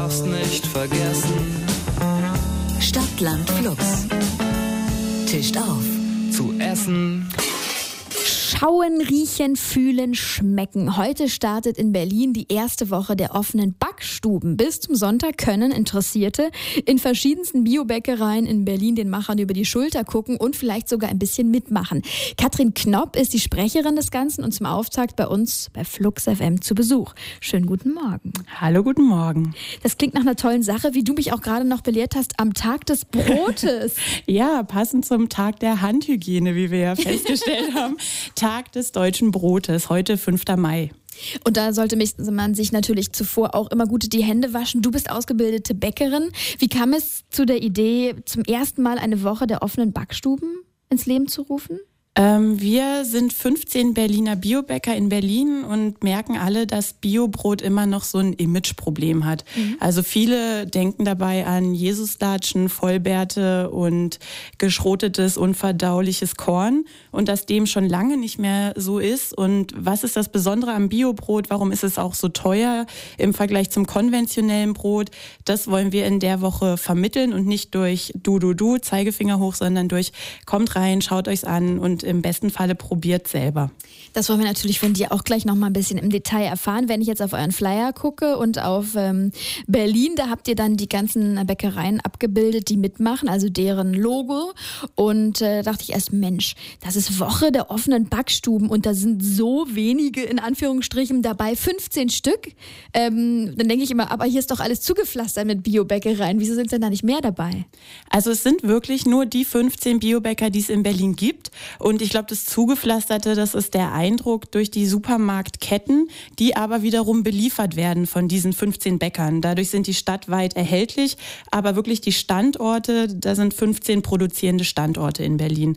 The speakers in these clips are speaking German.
darfst nicht vergessen. Stadtland Fluss. Tischt auf. Zu essen. Schauen, riechen, fühlen, schmecken. Heute startet in Berlin die erste Woche der offenen Backstuben. Bis zum Sonntag können Interessierte in verschiedensten Biobäckereien in Berlin den Machern über die Schulter gucken und vielleicht sogar ein bisschen mitmachen. Katrin Knopp ist die Sprecherin des Ganzen und zum Auftakt bei uns bei Flux FM zu Besuch. Schönen guten Morgen. Hallo, guten Morgen. Das klingt nach einer tollen Sache, wie du mich auch gerade noch belehrt hast, am Tag des Brotes. Ja, passend zum Tag der Handhygiene, wie wir ja festgestellt haben. Tag des deutschen Brotes, heute 5. Mai. Und da sollte man sich natürlich zuvor auch immer gut die Hände waschen. Du bist ausgebildete Bäckerin. Wie kam es zu der Idee, zum ersten Mal eine Woche der offenen Backstuben ins Leben zu rufen? Wir sind 15 Berliner Biobäcker in Berlin und merken alle, dass Biobrot immer noch so ein Imageproblem hat. Also viele denken dabei an Jesuslatschen, Vollbärte und geschrotetes, unverdauliches Korn und dass dem schon lange nicht mehr so ist. Und was ist das Besondere am Biobrot? Warum ist es auch so teuer im Vergleich zum konventionellen Brot? Das wollen wir in der Woche vermitteln und nicht durch Du, Zeigefinger hoch, sondern durch kommt rein, schaut euch's an und im besten Falle probiert selber. Das wollen wir natürlich von dir auch gleich noch mal ein bisschen im Detail erfahren. Wenn ich jetzt auf euren Flyer gucke und auf Berlin, da habt ihr dann die ganzen Bäckereien abgebildet, die mitmachen, also deren Logo. Und dachte ich erst, Mensch, das ist Woche der offenen Backstuben und da sind so wenige, in Anführungsstrichen, dabei, 15 Stück. Dann denke ich immer, aber hier ist doch alles zugepflastert mit Biobäckereien. Wieso sind denn da nicht mehr dabei? Also es sind wirklich nur die 15 Biobäcker, die es in Berlin gibt. Und ich glaube, das Zugepflasterte, das ist der Eindruck durch die Supermarktketten, die aber wiederum beliefert werden von diesen 15 Bäckern. Dadurch sind die stadtweit erhältlich, aber wirklich die Standorte, da sind 15 produzierende Standorte in Berlin.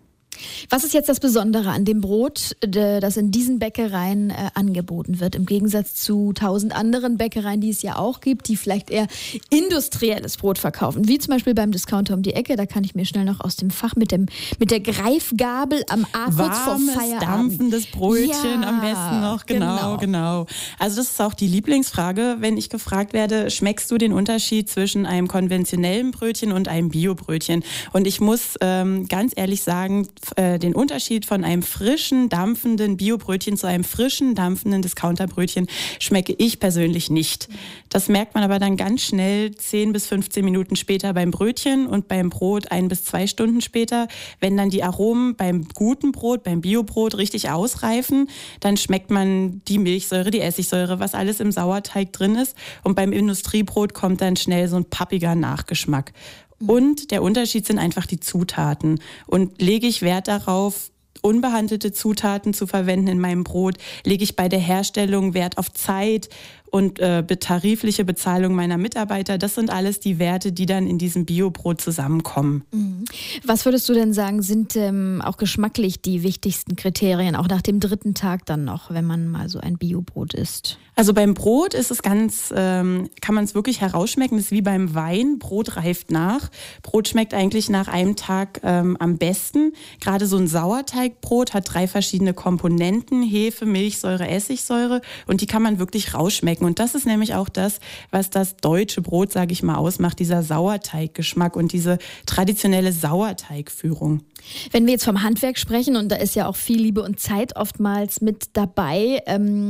Was ist jetzt das Besondere an dem Brot, das in diesen Bäckereien angeboten wird, im Gegensatz zu 1000 anderen Bäckereien, die es ja auch gibt, die vielleicht eher industrielles Brot verkaufen, wie zum Beispiel beim Discounter um die Ecke, da kann ich mir schnell noch aus dem Fach mit der Greifgabel am kurz vor Feierabend. Dampfendes Brötchen am besten noch, genau. Also das ist auch die Lieblingsfrage, wenn ich gefragt werde, schmeckst du den Unterschied zwischen einem konventionellen Brötchen und einem Biobrötchen? Und ich muss ganz ehrlich sagen, den Unterschied von einem frischen, dampfenden Biobrötchen zu einem frischen, dampfenden Discounterbrötchen schmecke ich persönlich nicht. Das merkt man aber dann ganz schnell 10 bis 15 Minuten später beim Brötchen und beim Brot 1 bis 2 Stunden später. Wenn dann die Aromen beim guten Brot, beim Biobrot richtig ausreifen, dann schmeckt man die Milchsäure, die Essigsäure, was alles im Sauerteig drin ist. Und beim Industriebrot kommt dann schnell so ein pappiger Nachgeschmack. Und der Unterschied sind einfach die Zutaten. Und lege ich Wert darauf, unbehandelte Zutaten zu verwenden in meinem Brot, lege ich bei der Herstellung Wert auf Zeit und tarifliche Bezahlung meiner Mitarbeiter. Das sind alles die Werte, die dann in diesem Biobrot zusammenkommen. Was würdest du denn sagen, sind auch geschmacklich die wichtigsten Kriterien, auch nach dem 3. Tag dann noch, wenn man mal so ein Biobrot isst? Also beim Brot ist es kann man es wirklich herausschmecken. Das ist wie beim Wein. Brot reift nach. Brot schmeckt eigentlich nach einem Tag am besten. Gerade so ein Sauerteigbrot hat 3 verschiedene Komponenten: Hefe, Milchsäure, Essigsäure. Und die kann man wirklich rausschmecken. Und das ist nämlich auch das, was das deutsche Brot, sage ich mal, ausmacht. Dieser Sauerteiggeschmack und diese traditionelle Sauerteigführung. Wenn wir jetzt vom Handwerk sprechen, und da ist ja auch viel Liebe und Zeit oftmals mit dabei,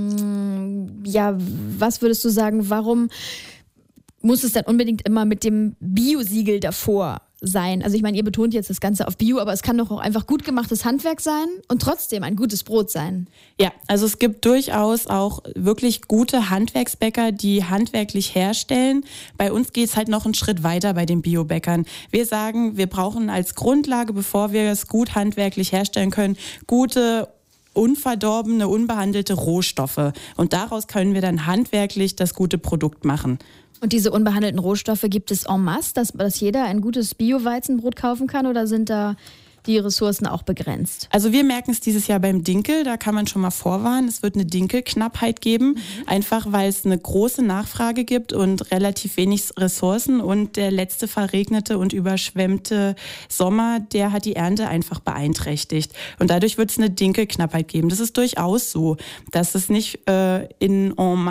was würdest du sagen, warum muss es dann unbedingt immer mit dem Bio-Siegel davor sein? Also ich meine, ihr betont jetzt das Ganze auf Bio, aber es kann doch auch einfach gut gemachtes Handwerk sein und trotzdem ein gutes Brot sein. Ja, also es gibt durchaus auch wirklich gute Handwerksbäcker, die handwerklich herstellen. Bei uns geht es halt noch einen Schritt weiter bei den Biobäckern. Wir sagen, wir brauchen als Grundlage, bevor wir es gut handwerklich herstellen können, gute, unverdorbene, unbehandelte Rohstoffe. Und daraus können wir dann handwerklich das gute Produkt machen. Und diese unbehandelten Rohstoffe gibt es en masse, dass jeder ein gutes Bio-Weizenbrot kaufen kann, oder sind da die Ressourcen auch begrenzt? Also wir merken es dieses Jahr beim Dinkel, da kann man schon mal vorwarnen, es wird eine Dinkelknappheit geben, einfach weil es eine große Nachfrage gibt und relativ wenig Ressourcen, und der letzte verregnete und überschwemmte Sommer, der hat die Ernte einfach beeinträchtigt, und dadurch wird es eine Dinkelknappheit geben. Das ist durchaus so, dass es nicht en masse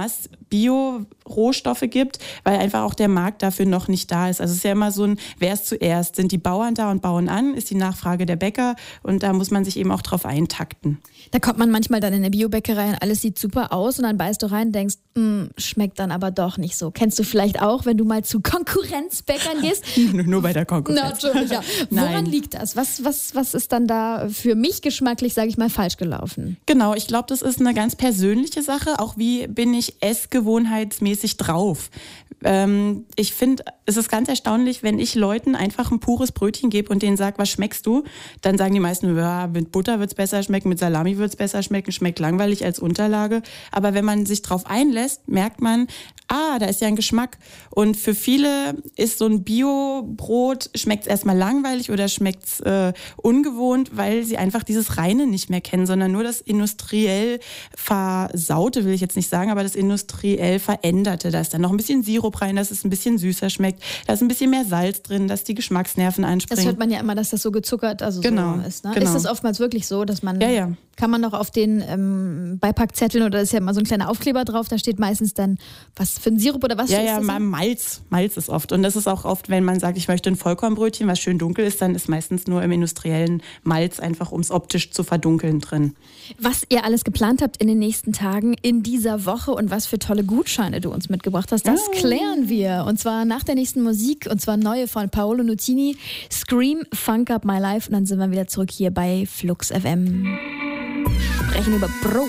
Bio-Rohstoffe gibt, weil einfach auch der Markt dafür noch nicht da ist. Also es ist ja immer so ein, wer ist zuerst? Sind die Bauern da und bauen an? Ist die Nachfrage der Bäcker? Und da muss man sich eben auch drauf eintakten. Da kommt man manchmal dann in eine Biobäckerei und alles sieht super aus und dann beißt du rein und denkst, schmeckt dann aber doch nicht so. Kennst du vielleicht auch, wenn du mal zu Konkurrenzbäckern gehst? Nur bei der Konkurrenz. Natürlich, ja. Woran liegt das? Was ist dann da für mich geschmacklich, sage ich mal, falsch gelaufen? Genau, ich glaube, das ist eine ganz persönliche Sache. Auch wie bin ich essgewohnheitsmäßig drauf? Ich finde, es ist ganz erstaunlich, wenn ich Leuten einfach ein pures Brötchen gebe und denen sage, was schmeckst du? Dann sagen die meisten, ja, mit Butter wird es besser schmecken, mit Salami wird es besser schmecken, schmeckt langweilig als Unterlage. Aber wenn man sich drauf einlässt, merkt man, da ist ja ein Geschmack. Und für viele ist so ein Bio-Brot, schmeckt es erstmal langweilig oder schmeckt es ungewohnt, weil sie einfach dieses Reine nicht mehr kennen, sondern nur das industriell versaute, will ich jetzt nicht sagen, aber das industriell veränderte. Da ist dann noch ein bisschen Sirup rein, dass es ein bisschen süßer schmeckt. Da ist ein bisschen mehr Salz drin, dass die Geschmacksnerven anspringen. Das hört man ja immer, dass das so gezuckert so ist. Ne? Genau. Ist das oftmals wirklich so, dass man... Ja. Kann man noch auf den Beipackzetteln oder ist ja immer so ein kleiner Aufkleber drauf, da steht meistens dann, was für ein Sirup oder was? Ja, Malz ist oft. Und das ist auch oft, wenn man sagt, ich möchte ein Vollkornbrötchen, was schön dunkel ist, dann ist meistens nur im industriellen Malz einfach, um es optisch zu verdunkeln drin. Was ihr alles geplant habt in den nächsten Tagen, in dieser Woche und was für tolle Gutscheine du uns mitgebracht hast, das klären wir. Und zwar nach der nächsten Musik, und zwar neue von Paolo Nutini, Scream, Funk Up My Life. Und dann sind wir wieder zurück hier bei Flux FM. Sprechen über Brot.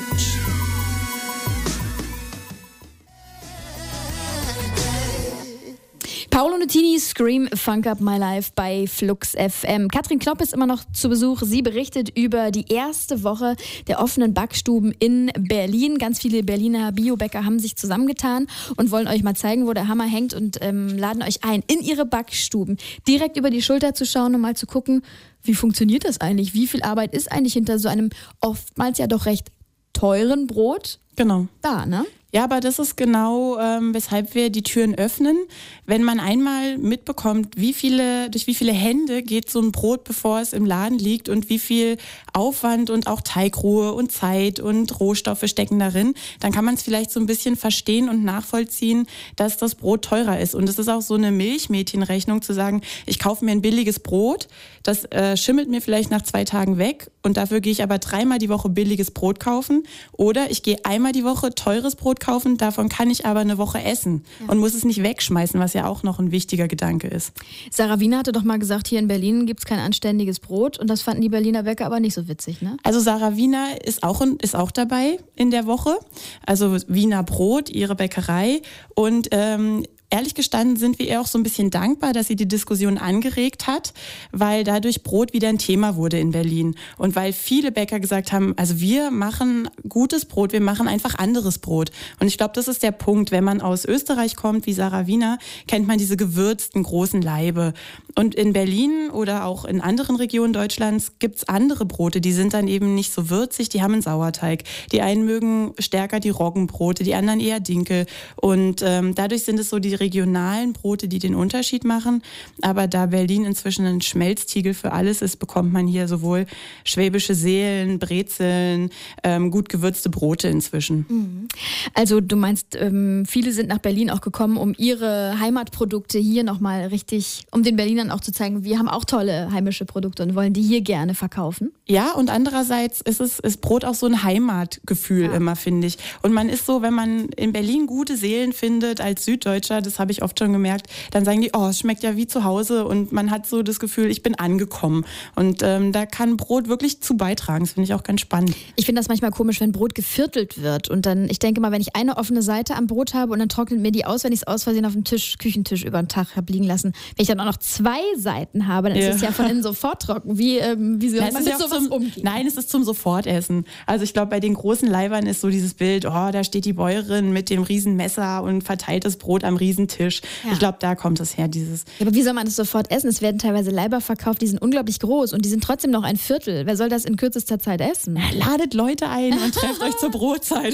Paolo Nutini, Scream, Funk Up My Life bei Flux FM. Katrin Klopp ist immer noch zu Besuch. Sie berichtet über die erste Woche der offenen Backstuben in Berlin. Ganz viele Berliner Biobäcker haben sich zusammengetan und wollen euch mal zeigen, wo der Hammer hängt und laden euch ein, in ihre Backstuben direkt über die Schulter zu schauen und mal zu gucken, wie funktioniert das eigentlich? Wie viel Arbeit ist eigentlich hinter so einem oftmals ja doch recht teuren Brot? Genau. Da, ne? Ja, aber das ist genau, weshalb wir die Türen öffnen. Wenn man einmal mitbekommt, durch wie viele Hände geht so ein Brot, bevor es im Laden liegt und wie viel Aufwand und auch Teigruhe und Zeit und Rohstoffe stecken darin, dann kann man es vielleicht so ein bisschen verstehen und nachvollziehen, dass das Brot teurer ist. Und es ist auch so eine Milchmädchenrechnung zu sagen, ich kaufe mir ein billiges Brot, das schimmelt mir vielleicht nach 2 Tagen weg und dafür gehe ich aber 3-mal die Woche billiges Brot kaufen oder ich gehe einmal die Woche teures Brot kaufen, davon kann ich aber eine Woche essen und muss es nicht wegschmeißen, was ja auch noch ein wichtiger Gedanke ist. Sarah Wiener hatte doch mal gesagt, hier in Berlin gibt es kein anständiges Brot und das fanden die Berliner Bäcker aber nicht so witzig, ne? Also Sarah Wiener ist auch dabei in der Woche, also Wiener Brot, ihre Bäckerei und ehrlich gestanden sind wir ihr auch so ein bisschen dankbar, dass sie die Diskussion angeregt hat, weil dadurch Brot wieder ein Thema wurde in Berlin. Und weil viele Bäcker gesagt haben, also wir machen gutes Brot, wir machen einfach anderes Brot. Und ich glaube, das ist der Punkt. Wenn man aus Österreich kommt, wie Sarah Wiener, kennt man diese gewürzten großen Laibe. Und in Berlin oder auch in anderen Regionen Deutschlands gibt's andere Brote, die sind dann eben nicht so würzig, die haben einen Sauerteig. Die einen mögen stärker die Roggenbrote, die anderen eher Dinkel. Und dadurch sind es so die regionalen Brote, die den Unterschied machen. Aber da Berlin inzwischen ein Schmelztiegel für alles ist, bekommt man hier sowohl schwäbische Seelen, Brezeln, gut gewürzte Brote inzwischen. Also du meinst, viele sind nach Berlin auch gekommen, um ihre Heimatprodukte hier nochmal richtig, um den Berlinern auch zu zeigen, wir haben auch tolle heimische Produkte und wollen die hier gerne verkaufen? Ja, und andererseits ist Brot auch so ein Heimatgefühl immer, finde ich. Und man ist so, wenn man in Berlin gute Seelen findet als Süddeutscher, das habe ich oft schon gemerkt, dann sagen die, es schmeckt ja wie zu Hause und man hat so das Gefühl, ich bin angekommen. Und da kann Brot wirklich zu beitragen. Das finde ich auch ganz spannend. Ich finde das manchmal komisch, wenn Brot geviertelt wird. Und dann, ich denke mal, wenn ich eine offene Seite am Brot habe und dann trocknet mir die aus, wenn ich es aus Versehen auf dem Küchentisch über den Tag habe liegen lassen. Wenn ich dann auch noch 2 Seiten habe, dann ist es ja von innen sofort trocken. Wie soll man mit sowas umgehen? Nein, es ist zum Sofortessen. Also ich glaube, bei den großen Leibern ist so dieses Bild, da steht die Bäuerin mit dem Riesenmesser und verteilt das Brot am Riesentisch. Ja. Ich glaube, da kommt es her, dieses... Ja, aber wie soll man das sofort essen? Es werden teilweise Leiber verkauft, die sind unglaublich groß und die sind trotzdem noch ein Viertel. Wer soll das in kürzester Zeit essen? Ladet Leute ein und trefft euch zur Brotzeit.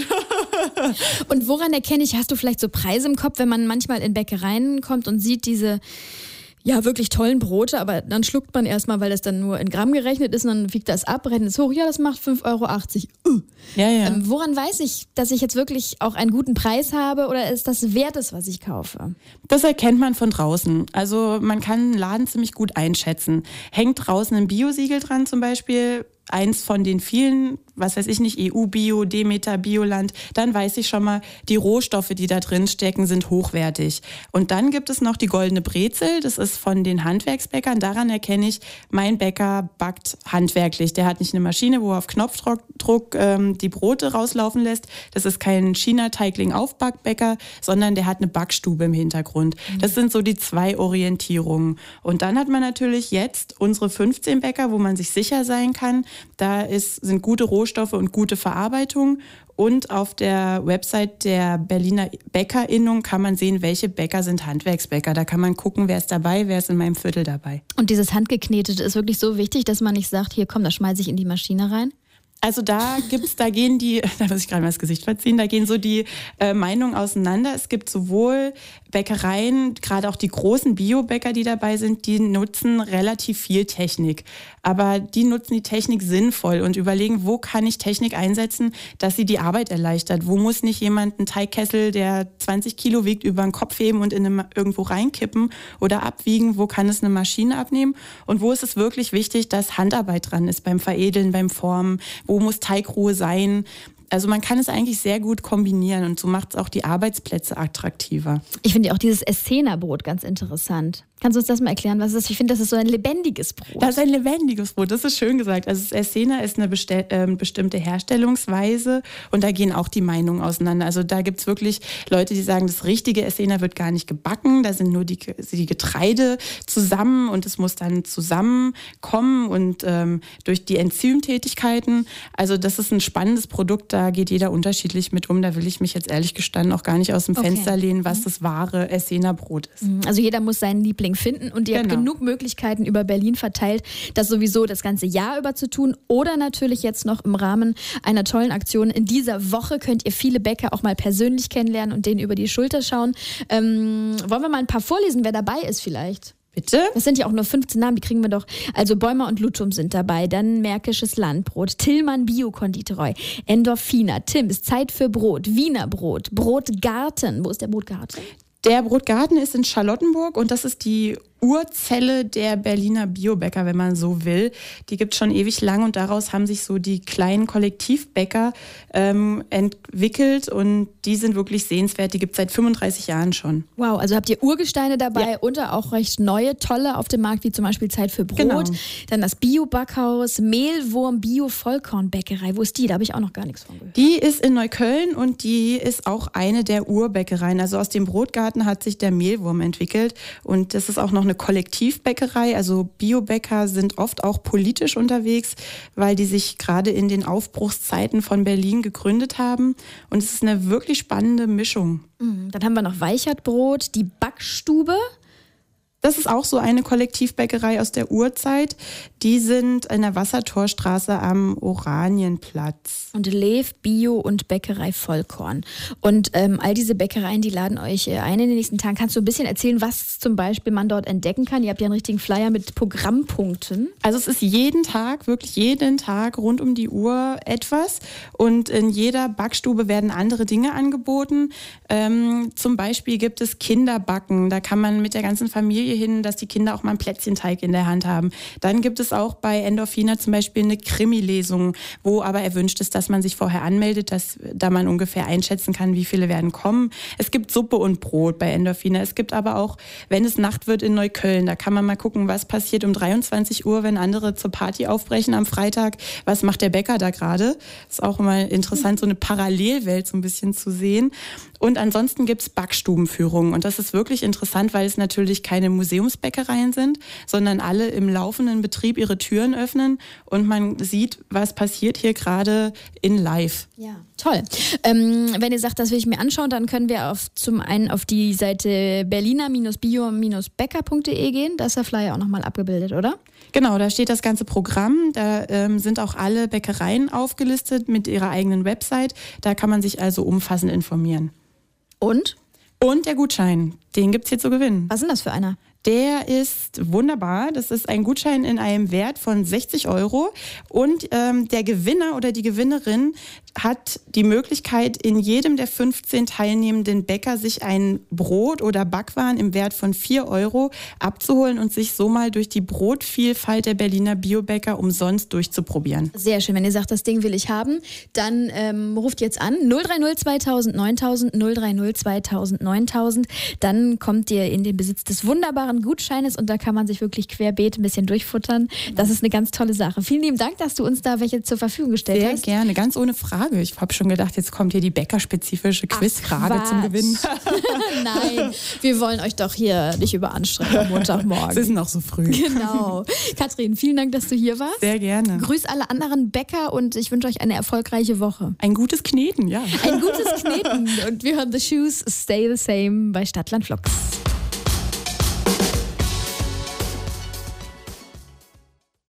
Und woran erkenne ich, hast du vielleicht so Preise im Kopf, wenn man manchmal in Bäckereien kommt und sieht diese ja wirklich tollen Brote, aber dann schluckt man erstmal, weil das dann nur in Gramm gerechnet ist und dann wiegt das ab, rechnet es hoch, ja, das macht 5,80 €. Ja. Woran weiß ich, dass ich jetzt wirklich auch einen guten Preis habe oder ist das wert ist, was ich kaufe? Das erkennt man von draußen. Also man kann einen Laden ziemlich gut einschätzen. Hängt draußen ein Biosiegel dran zum Beispiel, eins von den vielen, was weiß ich nicht, EU-Bio, Demeter, Bioland, dann weiß ich schon mal, die Rohstoffe, die da drin stecken, sind hochwertig. Und dann gibt es noch die goldene Brezel, das ist von den Handwerksbäckern. Daran erkenne ich, mein Bäcker backt handwerklich. Der hat nicht eine Maschine, wo er auf Knopfdruck die Brote rauslaufen lässt. Das ist kein China-Teigling-Aufbackbäcker, sondern der hat eine Backstube im Hintergrund. Das sind so die 2 Orientierungen. Und dann hat man natürlich jetzt unsere 15 Bäcker, wo man sich sicher sein kann, da sind gute Rohstoffe und gute Verarbeitung. Und auf der Website der Berliner Bäckerinnung kann man sehen, welche Bäcker sind Handwerksbäcker. Da kann man gucken, wer ist dabei, wer ist in meinem Viertel dabei. Und dieses Handgeknetete ist wirklich so wichtig, dass man nicht sagt, hier komm, das schmeiße ich in die Maschine rein? Also da gehen die, da muss ich gerade mal das Gesicht verziehen, da gehen so die Meinungen auseinander. Es gibt sowohl Bäckereien, gerade auch die großen Biobäcker, die dabei sind, die nutzen relativ viel Technik. Aber die nutzen die Technik sinnvoll und überlegen, wo kann ich Technik einsetzen, dass sie die Arbeit erleichtert. Wo muss nicht jemand einen Teigkessel, der 20 Kilo wiegt, über den Kopf heben und irgendwo reinkippen oder abwiegen? Wo kann es eine Maschine abnehmen? Und wo ist es wirklich wichtig, dass Handarbeit dran ist beim Veredeln, beim Formen? Wo muss Teigruhe sein? Also man kann es eigentlich sehr gut kombinieren und so macht es auch die Arbeitsplätze attraktiver. Ich finde ja auch dieses Essener-Brot ganz interessant. Kannst du uns das mal erklären, was es ist? Ich finde, das ist so ein lebendiges Brot. Das ist ein lebendiges Brot, das ist schön gesagt. Also das Essener ist eine bestimmte Herstellungsweise und da gehen auch die Meinungen auseinander. Also da gibt es wirklich Leute, die sagen, das richtige Essener wird gar nicht gebacken, da sind nur die Getreide zusammen und es muss dann zusammenkommen und durch die Enzymtätigkeiten. Also das ist ein spannendes Produkt, da geht jeder unterschiedlich mit um. Da will ich mich jetzt ehrlich gestanden auch gar nicht aus dem Fenster lehnen, was das wahre Essener Brot ist. Also jeder muss seinen Liebling finden und ihr habt genug Möglichkeiten über Berlin verteilt, das sowieso das ganze Jahr über zu tun oder natürlich jetzt noch im Rahmen einer tollen Aktion. In dieser Woche könnt ihr viele Bäcker auch mal persönlich kennenlernen und denen über die Schulter schauen. Wollen wir mal ein paar vorlesen, wer dabei ist vielleicht? Bitte? Das sind ja auch nur 15 Namen, die kriegen wir doch. Also Bäumer und Lutum sind dabei, dann Märkisches Landbrot, Tillmann Bio-Konditorei, Endorfina, Tims, Zeit für Brot, Wiener Brot, Brotgarten. Wo ist der Brotgarten? Der Brotgarten ist in Charlottenburg und das ist die Urzelle der Berliner Biobäcker, wenn man so will. Die gibt es schon ewig lang und daraus haben sich so die kleinen Kollektivbäcker entwickelt und die sind wirklich sehenswert. Die gibt es seit 35 Jahren schon. Wow, also habt ihr Urgesteine dabei und auch recht neue, tolle auf dem Markt, wie zum Beispiel Zeit für Brot. Genau. Dann das Bio-Backhaus, Mehlwurm Bio-Vollkornbäckerei. Wo ist die? Da habe ich auch noch gar nichts von gehört. Die ist in Neukölln und die ist auch eine der Urbäckereien. Also aus dem Brotgarten hat sich der Mehlwurm entwickelt und das ist auch noch eine Kollektivbäckerei. Also Biobäcker sind oft auch politisch unterwegs, weil die sich gerade in den Aufbruchszeiten von Berlin gegründet haben. Und es ist eine wirklich spannende Mischung. Dann haben wir noch Weichertbrot, die Backstube. Das ist auch so eine Kollektivbäckerei aus der Urzeit. Die sind in der Wassertorstraße am Oranienplatz. Und Lev, Bio und Bäckerei Vollkorn. Und all diese Bäckereien, die laden euch ein in den nächsten Tagen. Kannst du ein bisschen erzählen, was zum Beispiel man dort entdecken kann? Ihr habt ja einen richtigen Flyer mit Programmpunkten. Also es ist jeden Tag, wirklich jeden Tag rund um die Uhr etwas. Und in jeder Backstube werden andere Dinge angeboten. Zum Beispiel gibt es Kinderbacken. Da kann man mit der ganzen Familie hin, dass die Kinder auch mal einen Plätzchenteig in der Hand haben. Dann gibt es auch bei Endorfina zum Beispiel eine Krimi-Lesung, wo aber erwünscht ist, dass man sich vorher anmeldet, da man ungefähr einschätzen kann, wie viele werden kommen. Es gibt Suppe und Brot bei Endorfina. Es gibt aber auch, wenn es Nacht wird in Neukölln, da kann man mal gucken, was passiert um 23 Uhr, wenn andere zur Party aufbrechen am Freitag. Was macht der Bäcker da gerade? Ist auch immer interessant, so eine Parallelwelt so ein bisschen zu sehen. Und ansonsten gibt es Backstubenführungen. Und das ist wirklich interessant, weil es natürlich keine Museumsbäckereien sind, sondern alle im laufenden Betrieb ihre Türen öffnen und man sieht, was passiert hier gerade in live. Ja, toll. Wenn ihr sagt, das will ich mir anschauen, dann können wir zum einen auf die Seite berliner-bio-bäcker.de gehen. Da ist der Flyer auch nochmal abgebildet, oder? Genau, da steht das ganze Programm. Da sind auch alle Bäckereien aufgelistet mit ihrer eigenen Website. Da kann man sich also umfassend informieren. Und? Und der Gutschein, den gibt's hier zu gewinnen. Was ist denn das für einer? Der ist wunderbar. Das ist ein Gutschein in einem Wert von 60 € und der Gewinner oder die Gewinnerin hat die Möglichkeit, in jedem der 15 teilnehmenden Bäcker sich ein Brot oder Backwaren im Wert von 4 € abzuholen und sich so mal durch die Brotvielfalt der Berliner Biobäcker umsonst durchzuprobieren. Sehr schön. Wenn ihr sagt, das Ding will ich haben, dann ruft jetzt an 030 2000 9000 030 2000 9000. Dann kommt ihr in den Besitz des wunderbaren Gutscheines und da kann man sich wirklich querbeet ein bisschen durchfuttern. Das ist eine ganz tolle Sache. Vielen lieben Dank, dass du uns da welche zur Verfügung gestellt hast. Sehr gerne, ganz ohne Frage. Ich habe schon gedacht, jetzt kommt hier die bäckerspezifische Quizfrage zum Gewinnen. Nein, wir wollen euch doch hier nicht überanstrengen am Montagmorgen. Es ist noch so früh. Genau. Katrin, vielen Dank, dass du hier warst. Sehr gerne. Grüß alle anderen Bäcker und ich wünsche euch eine erfolgreiche Woche. Ein gutes Kneten, ja. Ein gutes Kneten. Und wir hören The Shoes Stay the Same bei Stadtland Flux.